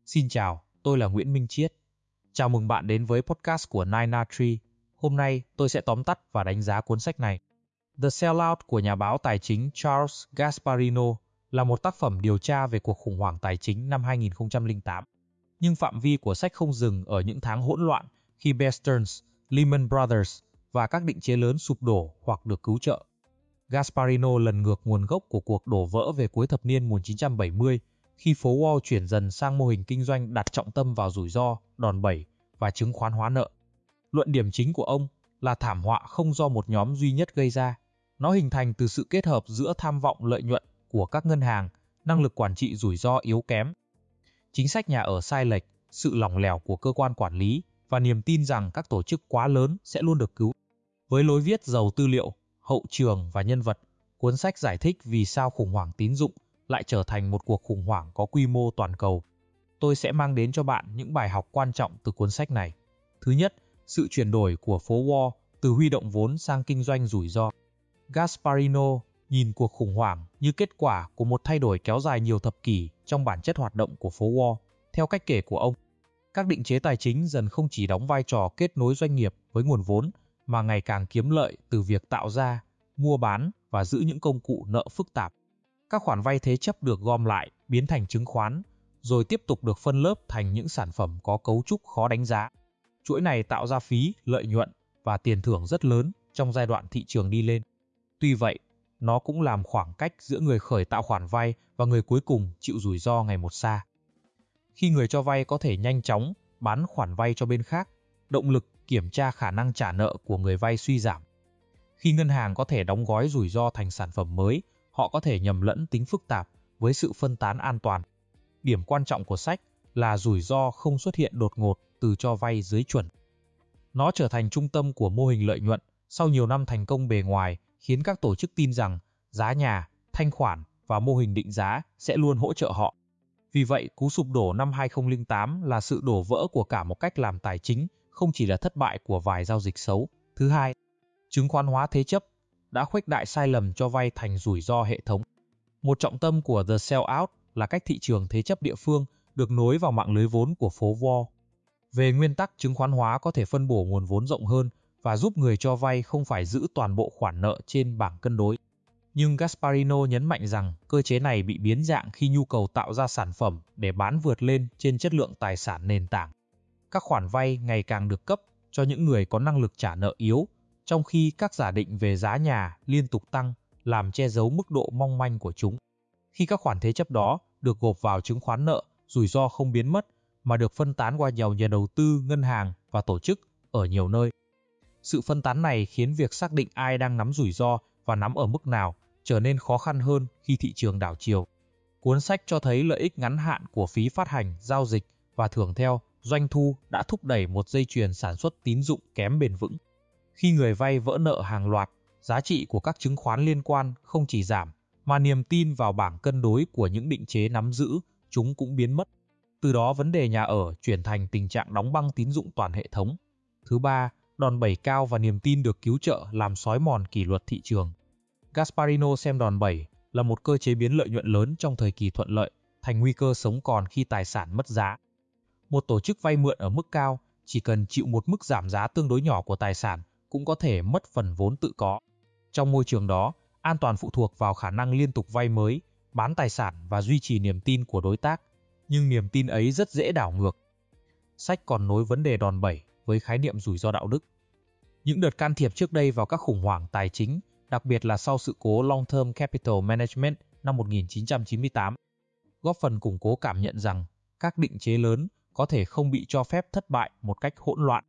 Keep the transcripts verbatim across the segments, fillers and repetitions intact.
Xin chào, tôi là Nguyễn Minh Chiết. Chào mừng bạn đến với podcast của Nine R Tree. Hôm nay tôi sẽ tóm tắt và đánh giá cuốn sách này. The Sellout của nhà báo tài chính Charles Gasparino là một tác phẩm điều tra về cuộc khủng hoảng tài chính năm hai nghìn không trăm lẻ tám. Nhưng phạm vi của sách không dừng ở những tháng hỗn loạn khi Bear Stearns, Lehman Brothers và các định chế lớn sụp đổ hoặc được cứu trợ. Gasparino lần ngược nguồn gốc của cuộc đổ vỡ về cuối thập niên một nghìn chín trăm bảy mươi khi phố Wall chuyển dần sang mô hình kinh doanh đặt trọng tâm vào rủi ro, đòn bẩy và chứng khoán hóa nợ. Luận điểm chính của ông là thảm họa không do một nhóm duy nhất gây ra. Nó hình thành từ sự kết hợp giữa tham vọng lợi nhuận của các ngân hàng, năng lực quản trị rủi ro yếu kém, chính sách nhà ở sai lệch, sự lỏng lẻo của cơ quan quản lý và niềm tin rằng các tổ chức quá lớn sẽ luôn được cứu. Với lối viết giàu tư liệu, hậu trường và nhân vật, cuốn sách giải thích vì sao khủng hoảng tín dụng lại trở thành một cuộc khủng hoảng có quy mô toàn cầu. Tôi sẽ mang đến cho bạn những bài học quan trọng từ cuốn sách này. Thứ nhất, sự chuyển đổi của phố Wall từ huy động vốn sang kinh doanh rủi ro. Gasparino nhìn cuộc khủng hoảng như kết quả của một thay đổi kéo dài nhiều thập kỷ trong bản chất hoạt động của phố Wall. Theo cách kể của ông, các định chế tài chính dần không chỉ đóng vai trò kết nối doanh nghiệp với nguồn vốn, mà ngày càng kiếm lợi từ việc tạo ra, mua bán và giữ những công cụ nợ phức tạp. Các khoản vay thế chấp được gom lại, biến thành chứng khoán, rồi tiếp tục được phân lớp thành những sản phẩm có cấu trúc khó đánh giá. Chuỗi này tạo ra phí, lợi nhuận và tiền thưởng rất lớn trong giai đoạn thị trường đi lên. Tuy vậy, nó cũng làm khoảng cách giữa người khởi tạo khoản vay và người cuối cùng chịu rủi ro ngày một xa. Khi người cho vay có thể nhanh chóng bán khoản vay cho bên khác, động lực kiểm tra khả năng trả nợ của người vay suy giảm. Khi ngân hàng có thể đóng gói rủi ro thành sản phẩm mới, họ có thể nhầm lẫn tính phức tạp với sự phân tán an toàn. Điểm quan trọng của sách là rủi ro không xuất hiện đột ngột từ cho vay dưới chuẩn. Nó trở thành trung tâm của mô hình lợi nhuận sau nhiều năm thành công bề ngoài, khiến các tổ chức tin rằng giá nhà, thanh khoản và mô hình định giá sẽ luôn hỗ trợ họ. Vì vậy, cú sụp đổ năm hai nghìn không trăm lẻ tám là sự đổ vỡ của cả một cách làm tài chính, không chỉ là thất bại của vài giao dịch xấu. Thứ hai, chứng khoán hóa thế chấp đã khuếch đại sai lầm cho vay thành rủi ro hệ thống. Một trọng tâm của The Sellout là cách thị trường thế chấp địa phương được nối vào mạng lưới vốn của phố Wall. Về nguyên tắc, chứng khoán hóa có thể phân bổ nguồn vốn rộng hơn và giúp người cho vay không phải giữ toàn bộ khoản nợ trên bảng cân đối. Nhưng Gasparino nhấn mạnh rằng cơ chế này bị biến dạng khi nhu cầu tạo ra sản phẩm để bán vượt lên trên chất lượng tài sản nền tảng. Các khoản vay ngày càng được cấp cho những người có năng lực trả nợ yếu, trong khi các giả định về giá nhà liên tục tăng, làm che giấu mức độ mong manh của chúng. Khi các khoản thế chấp đó được gộp vào chứng khoán nợ, rủi ro không biến mất, mà được phân tán qua nhiều nhà đầu tư, ngân hàng và tổ chức ở nhiều nơi. Sự phân tán này khiến việc xác định ai đang nắm rủi ro và nắm ở mức nào trở nên khó khăn hơn khi thị trường đảo chiều. Cuốn sách cho thấy lợi ích ngắn hạn của phí phát hành, giao dịch và thưởng theo doanh thu đã thúc đẩy một dây chuyền sản xuất tín dụng kém bền vững. Khi người vay vỡ nợ hàng loạt, giá trị của các chứng khoán liên quan không chỉ giảm, mà niềm tin vào bảng cân đối của những định chế nắm giữ chúng cũng biến mất. Từ đó vấn đề nhà ở chuyển thành tình trạng đóng băng tín dụng toàn hệ thống. Thứ ba, đòn bẩy cao và niềm tin được cứu trợ làm xói mòn kỷ luật thị trường. Gasparino xem đòn bẩy là một cơ chế biến lợi nhuận lớn trong thời kỳ thuận lợi thành nguy cơ sống còn khi tài sản mất giá. Một tổ chức vay mượn ở mức cao chỉ cần chịu một mức giảm giá tương đối nhỏ của tài sản cũng có thể mất phần vốn tự có. Trong môi trường đó, an toàn phụ thuộc vào khả năng liên tục vay mới, bán tài sản và duy trì niềm tin của đối tác. Nhưng niềm tin ấy rất dễ đảo ngược. Sách còn nối vấn đề đòn bẩy với khái niệm rủi ro đạo đức. Những đợt can thiệp trước đây vào các khủng hoảng tài chính, đặc biệt là sau sự cố Long Term Capital Management năm một nghìn chín trăm chín mươi tám, góp phần củng cố cảm nhận rằng các định chế lớn có thể không bị cho phép thất bại một cách hỗn loạn.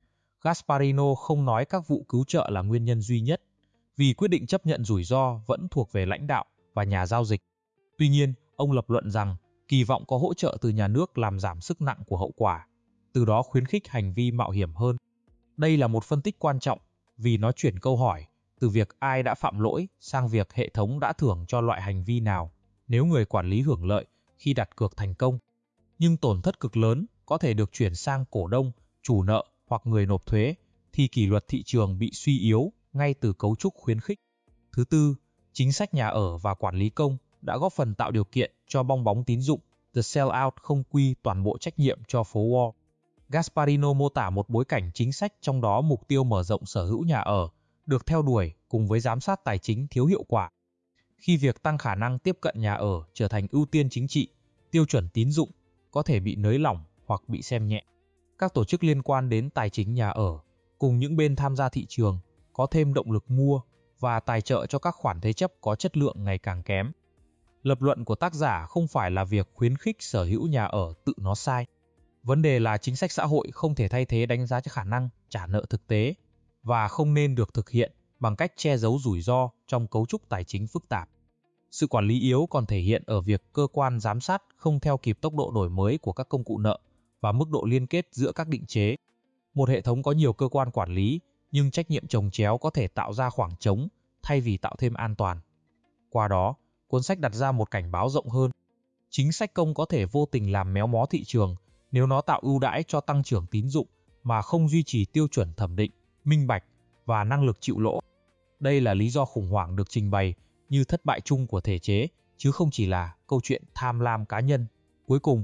Gasparino không nói các vụ cứu trợ là nguyên nhân duy nhất, vì quyết định chấp nhận rủi ro vẫn thuộc về lãnh đạo và nhà giao dịch. Tuy nhiên, ông lập luận rằng kỳ vọng có hỗ trợ từ nhà nước làm giảm sức nặng của hậu quả, từ đó khuyến khích hành vi mạo hiểm hơn. Đây là một phân tích quan trọng vì nó chuyển câu hỏi từ việc ai đã phạm lỗi sang việc hệ thống đã thưởng cho loại hành vi nào nếu người quản lý hưởng lợi khi đặt cược thành công. Nhưng tổn thất cực lớn có thể được chuyển sang cổ đông, chủ nợ hoặc người nộp thuế, thì kỷ luật thị trường bị suy yếu ngay từ cấu trúc khuyến khích. Thứ tư, chính sách nhà ở và quản lý công đã góp phần tạo điều kiện cho bong bóng tín dụng The Sellout không quy toàn bộ trách nhiệm cho phố Wall. Gasparino mô tả một bối cảnh chính sách trong đó mục tiêu mở rộng sở hữu nhà ở được theo đuổi cùng với giám sát tài chính thiếu hiệu quả. Khi việc tăng khả năng tiếp cận nhà ở trở thành ưu tiên chính trị, tiêu chuẩn tín dụng có thể bị nới lỏng hoặc bị xem nhẹ. Các tổ chức liên quan đến tài chính nhà ở cùng những bên tham gia thị trường có thêm động lực mua và tài trợ cho các khoản thế chấp có chất lượng ngày càng kém. Lập luận của tác giả không phải là việc khuyến khích sở hữu nhà ở tự nó sai. Vấn đề là chính sách xã hội không thể thay thế đánh giá cho khả năng trả nợ thực tế và không nên được thực hiện bằng cách che giấu rủi ro trong cấu trúc tài chính phức tạp. Sự quản lý yếu còn thể hiện ở việc cơ quan giám sát không theo kịp tốc độ đổi mới của các công cụ nợ và mức độ liên kết giữa các định chế. Một hệ thống có nhiều cơ quan quản lý, nhưng trách nhiệm chồng chéo có thể tạo ra khoảng trống thay vì tạo thêm an toàn. Qua đó, cuốn sách đặt ra một cảnh báo rộng hơn. Chính sách công có thể vô tình làm méo mó thị trường nếu nó tạo ưu đãi cho tăng trưởng tín dụng mà không duy trì tiêu chuẩn thẩm định, minh bạch và năng lực chịu lỗ. Đây là lý do khủng hoảng được trình bày như thất bại chung của thể chế, chứ không chỉ là câu chuyện tham lam cá nhân. Cuối cùng,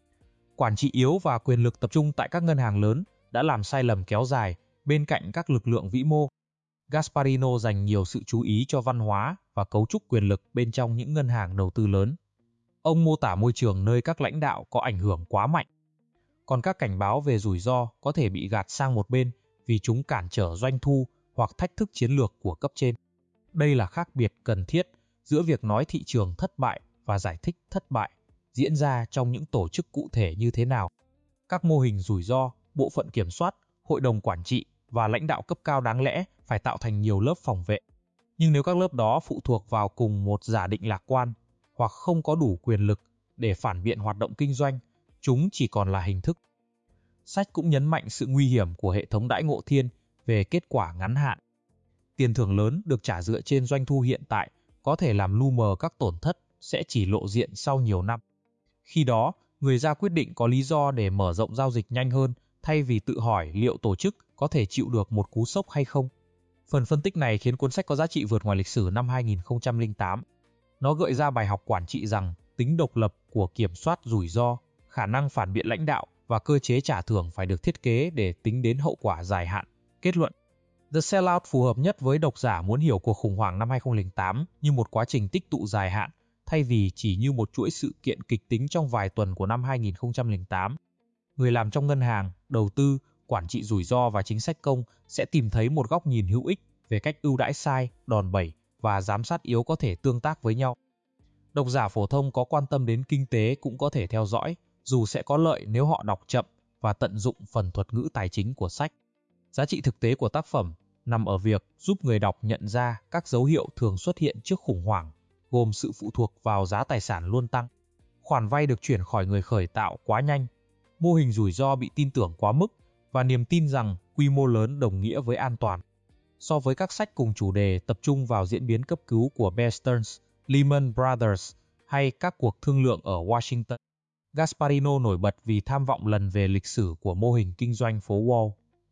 quản trị yếu và quyền lực tập trung tại các ngân hàng lớn đã làm sai lầm kéo dài bên cạnh các lực lượng vĩ mô. Gasparino dành nhiều sự chú ý cho văn hóa và cấu trúc quyền lực bên trong những ngân hàng đầu tư lớn. Ông mô tả môi trường nơi các lãnh đạo có ảnh hưởng quá mạnh. Còn các cảnh báo về rủi ro có thể bị gạt sang một bên vì chúng cản trở doanh thu hoặc thách thức chiến lược của cấp trên. Đây là khác biệt cần thiết giữa việc nói thị trường thất bại và giải thích thất bại diễn ra trong những tổ chức cụ thể như thế nào. Các mô hình rủi ro, bộ phận kiểm soát, hội đồng quản trị và lãnh đạo cấp cao đáng lẽ phải tạo thành nhiều lớp phòng vệ. Nhưng nếu các lớp đó phụ thuộc vào cùng một giả định lạc quan hoặc không có đủ quyền lực để phản biện hoạt động kinh doanh, chúng chỉ còn là hình thức. Sách cũng nhấn mạnh sự nguy hiểm của hệ thống đãi ngộ thiên về kết quả ngắn hạn. Tiền thưởng lớn được trả dựa trên doanh thu hiện tại có thể làm lu mờ các tổn thất sẽ chỉ lộ diện sau nhiều năm. Khi đó, người ra quyết định có lý do để mở rộng giao dịch nhanh hơn thay vì tự hỏi liệu tổ chức có thể chịu được một cú sốc hay không. Phần phân tích này khiến cuốn sách có giá trị vượt ngoài lịch sử năm hai nghìn không trăm lẻ tám. Nó gợi ra bài học quản trị rằng tính độc lập của kiểm soát rủi ro, khả năng phản biện lãnh đạo và cơ chế trả thưởng phải được thiết kế để tính đến hậu quả dài hạn. Kết luận: The Sellout phù hợp nhất với độc giả muốn hiểu cuộc khủng hoảng năm hai nghìn không trăm lẻ tám như một quá trình tích tụ dài hạn, thay vì chỉ như một chuỗi sự kiện kịch tính trong vài tuần của năm hai nghìn không trăm lẻ tám. Người làm trong ngân hàng, đầu tư, quản trị rủi ro và chính sách công sẽ tìm thấy một góc nhìn hữu ích về cách ưu đãi sai, đòn bẩy và giám sát yếu có thể tương tác với nhau. Độc giả phổ thông có quan tâm đến kinh tế cũng có thể theo dõi, dù sẽ có lợi nếu họ đọc chậm và tận dụng phần thuật ngữ tài chính của sách. Giá trị thực tế của tác phẩm nằm ở việc giúp người đọc nhận ra các dấu hiệu thường xuất hiện trước khủng hoảng, gồm sự phụ thuộc vào giá tài sản luôn tăng, khoản vay được chuyển khỏi người khởi tạo quá nhanh, mô hình rủi ro bị tin tưởng quá mức và niềm tin rằng quy mô lớn đồng nghĩa với an toàn. So với các sách cùng chủ đề tập trung vào diễn biến cấp cứu của Bear Stearns, Lehman Brothers hay các cuộc thương lượng ở Washington, Gasparino nổi bật vì tham vọng lần về lịch sử của mô hình kinh doanh phố Wall.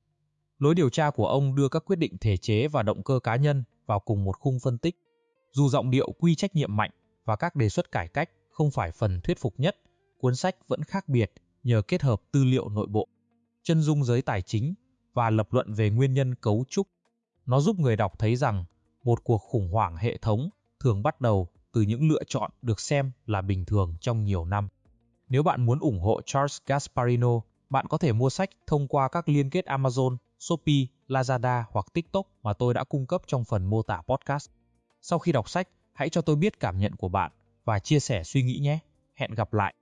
Lối điều tra của ông đưa các quyết định thể chế và động cơ cá nhân vào cùng một khung phân tích. Dù giọng điệu quy trách nhiệm mạnh và các đề xuất cải cách không phải phần thuyết phục nhất, cuốn sách vẫn khác biệt nhờ kết hợp tư liệu nội bộ, chân dung giới tài chính và lập luận về nguyên nhân cấu trúc. Nó giúp người đọc thấy rằng một cuộc khủng hoảng hệ thống thường bắt đầu từ những lựa chọn được xem là bình thường trong nhiều năm. Nếu bạn muốn ủng hộ Charles Gasparino, bạn có thể mua sách thông qua các liên kết Amazon, Shopee, Lazada hoặc TikTok mà tôi đã cung cấp trong phần mô tả podcast. Sau khi đọc sách, hãy cho tôi biết cảm nhận của bạn và chia sẻ suy nghĩ nhé. Hẹn gặp lại!